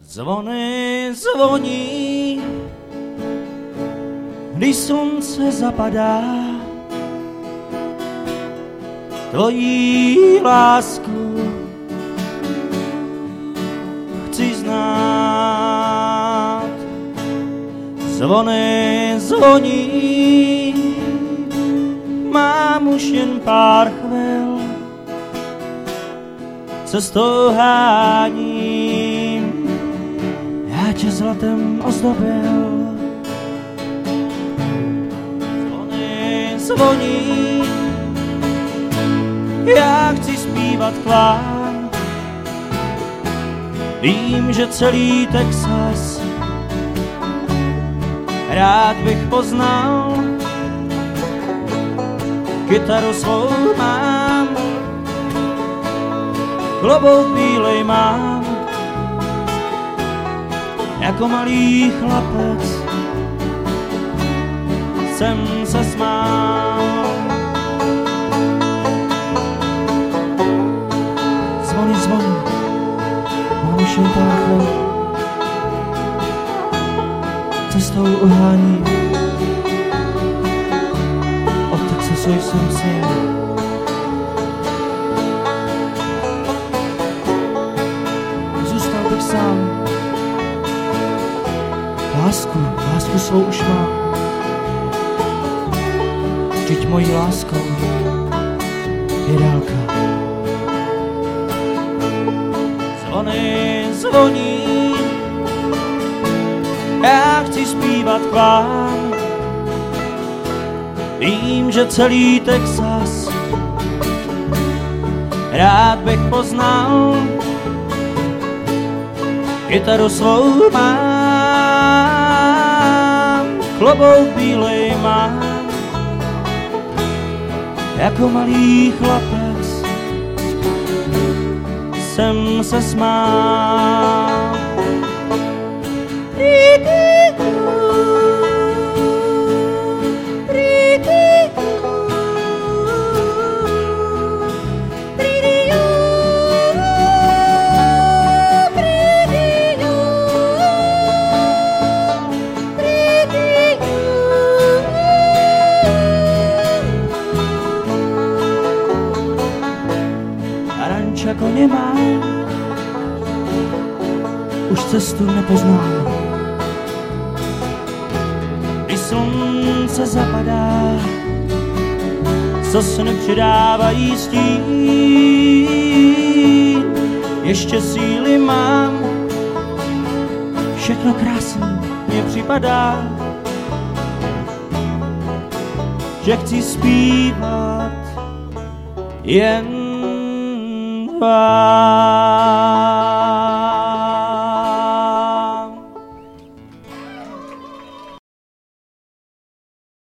Zvony zvoní, když slunce zapadá, tvojí lásku chci znát. Zvony zvoní, mám už jen pár chvil, cestou háním, já tě zlatem ozdobil. Zvony zvoní, já chci zpívat k vám, vím, že celý Texas rád bych poznal, kytaru svou mám, klobouk bílej mám, jako malý chlapec jsem se smál. Zvony, zvony, mám už jen pár chvil, cestou uhání, od Texasu jsem syn. Zůstal bych sám, lásku svou už mám, vždyť mojí láskou je dálka. Zvony zvoní, já chci zpívat k vám, vím, že celý Texas rád bych poznal, kytaru svou mám, klobouk bílej mám, jako malý chlapec jsem se smál. Aranča koně má, už cestu nepoznám. Když slunce zapadá, sosny přidávají stín, ještě síly mám, všechno krásné mně připadá, že chci zpívat jen vám.